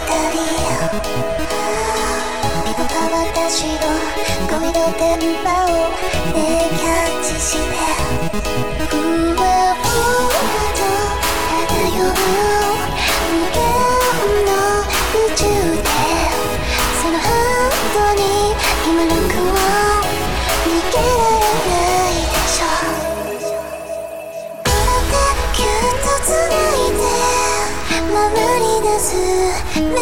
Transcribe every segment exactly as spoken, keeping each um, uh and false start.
見事私の恋の電波をねキャッチしてふわふわと漂う無限の宇宙でそのハートに今の子を逃げられないでしょこの手キュッとつないで回り出すメリーゴーラウンド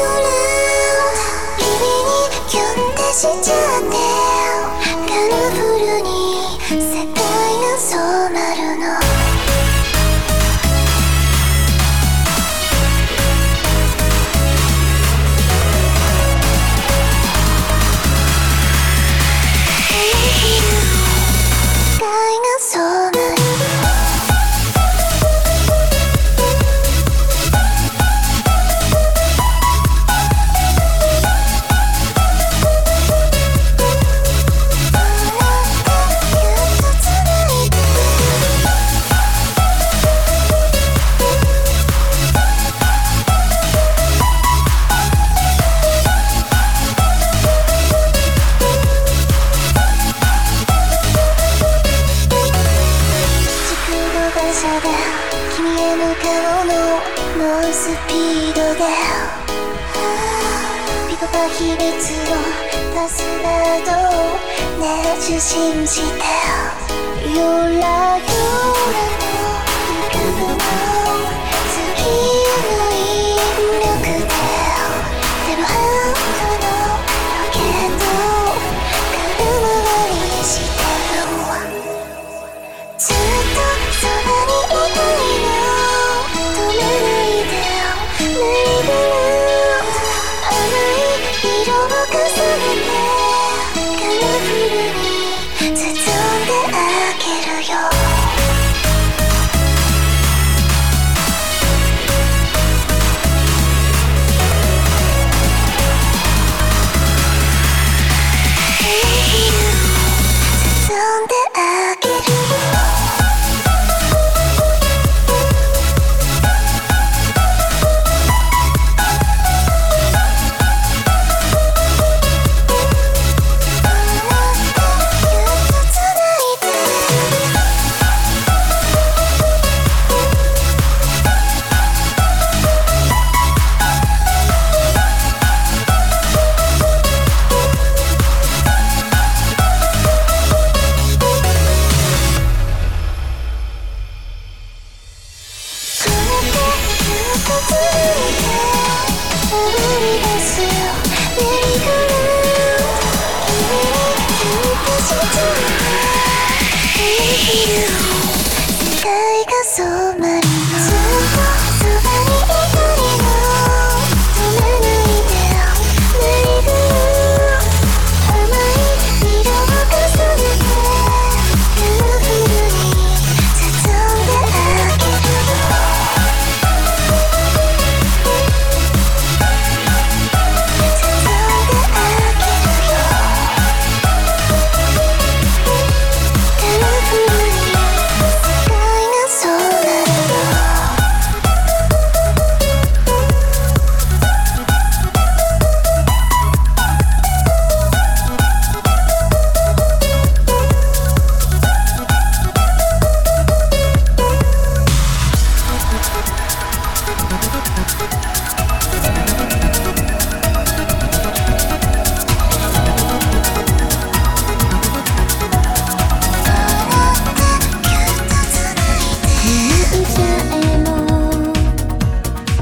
指にキュンってしちゃってカラフルに世界が染まるの世界が染まる君へ向かうの猛スピードでピコパ秘密のパスワードをね受信してゆらゆらの床の次の引力ででもハートのロケット空回りしてるずっとそばにいたいの止めないでよメリーゴーラウンド